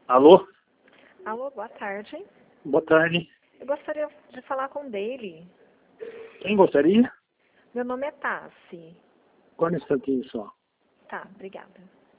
Alô? Alô, boa tarde. Boa tarde. Eu gostaria de falar com o Daily. Quem gostaria? Meu nome é Tassi. Qual instantinho só. Tá, obrigada.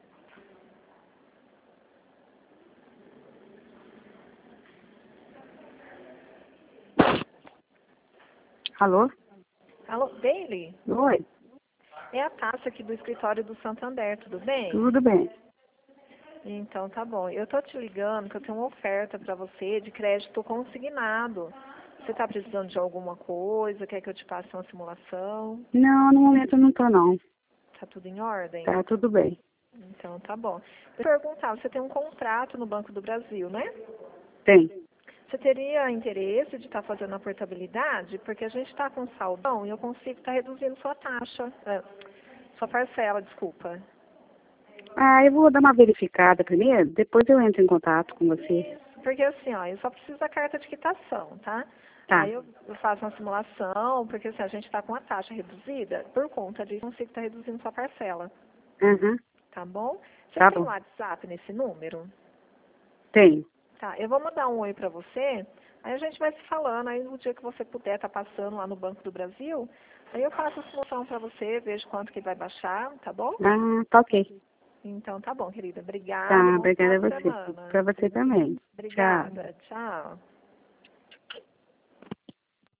Alô? Alô, Daily? Oi, É a Tassi aqui do escritório do Santander, tudo bem? tudo bem? Então tá bom. Eu tô te ligando que eu tenho uma oferta pra você de crédito consignado. Você tá precisando de alguma coisa? Quer que eu te passe uma simulação? Não, no momento eu não tô não. Tá tudo em ordem? Tá tudo bem. Então tá bom. Deixa eu perguntar, você tem um contrato no Banco do Brasil, né? Tem. Você teria interesse de estar fazendo a portabilidade? Porque a gente está com saldão e eu consigo estar reduzindo sua taxa, sua parcela, desculpa. Ah, eu vou dar uma verificada primeiro, depois eu entro em contato com você. Porque assim, ó, eu só preciso da carta de quitação, tá? Tá. Aí eu faço uma simulação, porque assim, a gente está com a taxa reduzida, por conta disso eu consigo estar reduzindo sua parcela, Uhum. tá bom? Você Tá tem um bom. WhatsApp nesse número? Tenho. Tá, eu vou mandar um oi pra você, aí a gente vai se falando, aí no dia que você puder estar passando lá no Banco do Brasil, aí eu faço a simulação pra você, vejo quanto que vai baixar, tá bom? Ah, tá ok. Então tá bom, querida. Obrigada, Tá, bom final obrigada a de você. semana. Pra você também. Tchau. Obrigada, tchau.